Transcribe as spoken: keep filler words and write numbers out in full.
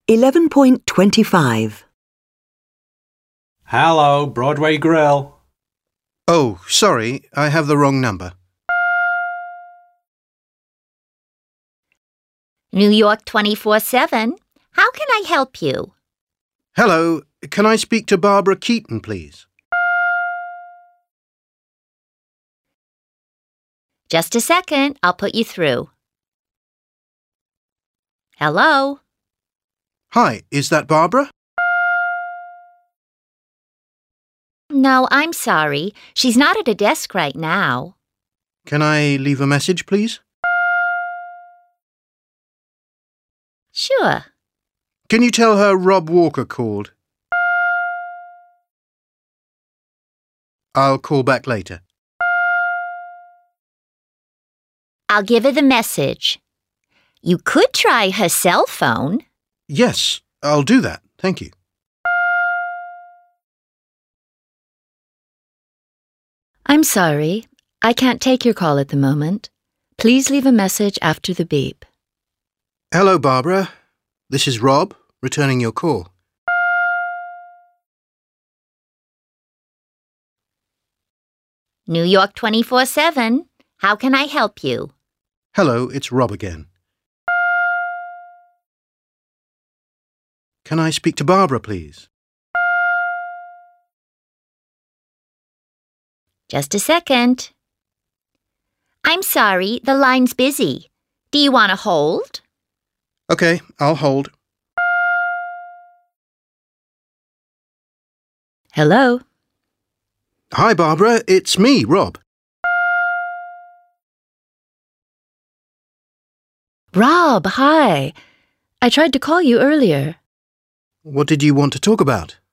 eleven point twenty-five. Hello, Broadway Grill. Oh, sorry, I have the wrong number. New York twenty-four seven. How can I help you? Hello, can I speak to Barbara Keaton, please? Just a second, I'll put you through. Hello? Hi, is that Barbara? No, I'm sorry. She's not at a desk right now. Can I leave a message, please? Sure. Can you tell her Rob Walker called? I'll call back later. I'll give her the message. You could try her cell phone. Yes, I'll do that. Thank you. I'm sorry. I can't take your call at the moment. Please leave a message after the beep. Hello, Barbara. This is Rob, returning your call. New York twenty-four seven. How can I help you? Hello, it's Rob again. Can I speak to Barbara, please? Just a second. I'm sorry, the line's busy. Do you want to hold? Okay, I'll hold. Hello? Hi, Barbara. It's me, Rob. Rob, hi. I tried to call you earlier. What did you want to talk about?